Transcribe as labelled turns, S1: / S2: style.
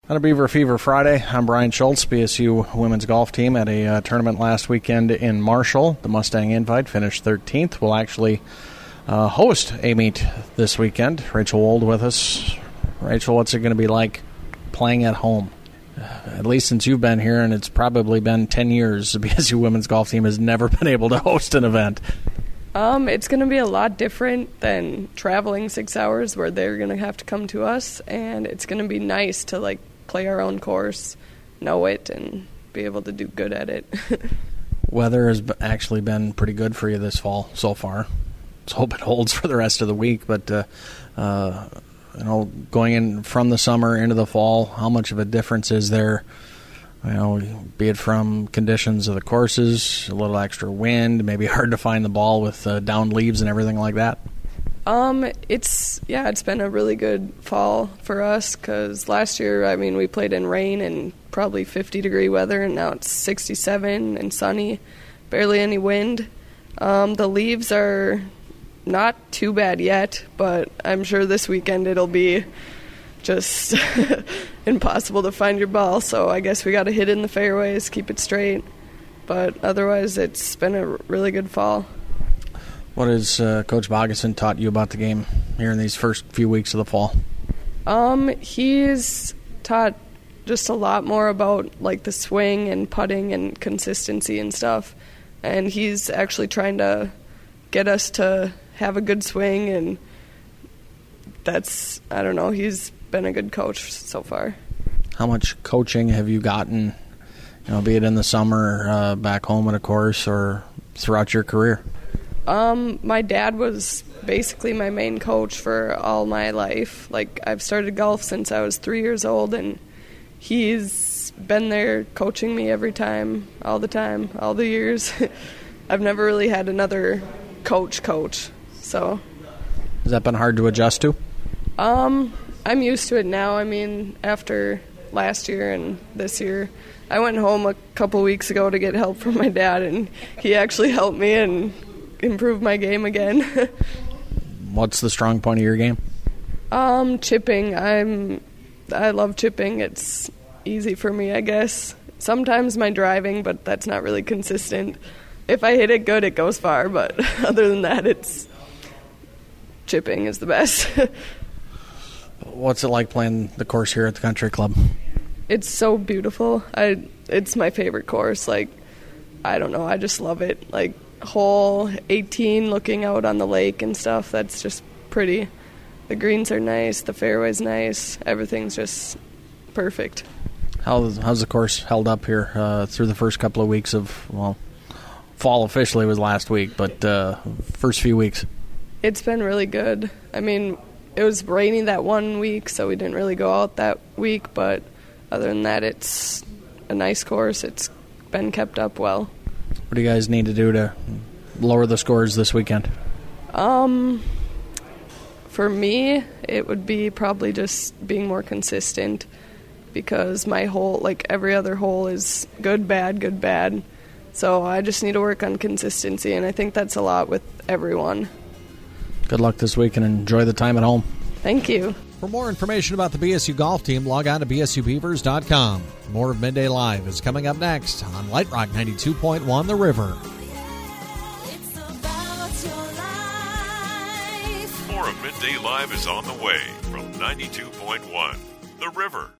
S1: On a Beaver Fever Friday, I'm Brian Schultz. BSU women's golf team at a tournament last weekend in Marshall. The Mustang Invite finished 13th. We'll actually host a meet this weekend. Rachel Wold with us. Rachel, what's it going to be like playing at home? At least since you've been here, and it's probably been 10 years, the BSU women's golf team has never been able to host an event.
S2: It's going to be a lot different than traveling 6 hours where they're going to have to come to us, and it's going to be nice to play our own course, know it, and be able to do good at it.
S1: Weather has actually been pretty good for you this fall so far. Let's hope it holds for the rest of the week, but going in from the summer into the fall, how much of a difference is there? Be it from conditions of the courses, a little extra wind, maybe hard to find the ball with downed leaves and everything like that?
S2: It's been a really good fall for us because last year, we played in rain and probably 50-degree weather, and now it's 67 and sunny, barely any wind. The leaves are not too bad yet, but I'm sure this weekend it'll be just impossible to find your ball, so I guess we got to hit in the fairways, keep it straight. But otherwise, it's been a really good fall.
S1: What has Coach Bogason taught you about the game here in these first few weeks of the fall?
S2: He's taught just a lot more about the swing and putting and consistency and stuff, and he's actually trying to get us to have a good swing, and he's been a good coach so far.
S1: How much coaching have you gotten, be it in the summer, back home at a course, or throughout your career?
S2: My dad was basically my main coach for all my life. I've started golf since I was 3 years old, and he's been there coaching me every time, all the years. I've never really had another coach, so.
S1: Has that been hard to adjust to?
S2: I'm used to it now. After last year and this year, I went home a couple weeks ago to get help from my dad, and he actually helped me and improved my game again.
S1: What's the strong point of your game?
S2: Chipping. I love chipping. It's easy for me, I guess. Sometimes my driving, but that's not really consistent. If I hit it good, it goes far, but other than that, chipping is the best.
S1: What's it like playing the course here at the country club?
S2: It's so beautiful. It's my favorite course. I just love it. Hole 18 looking out on the lake and stuff, that's just pretty. The greens are nice, the fairway's nice, everything's just perfect.
S1: How's the course held up here through the first couple of weeks of, fall officially was last week, but first few weeks?
S2: It's been really good. It was rainy that 1 week, so we didn't really go out that week, but other than that, it's a nice course. It's been kept up well.
S1: What do you guys need to do to lower the scores this weekend?
S2: For me, it would be probably just being more consistent, because my hole, every other hole, is good, bad. So I just need to work on consistency, and I think that's a lot with everyone.
S1: Good luck this week and enjoy the time at home.
S2: Thank you.
S3: For more information about the BSU golf team, log on to bsubeavers.com. More of Midday Live is coming up next on Light Rock 92.1 The River.
S4: More of Midday Live is on the way from 92.1 The River.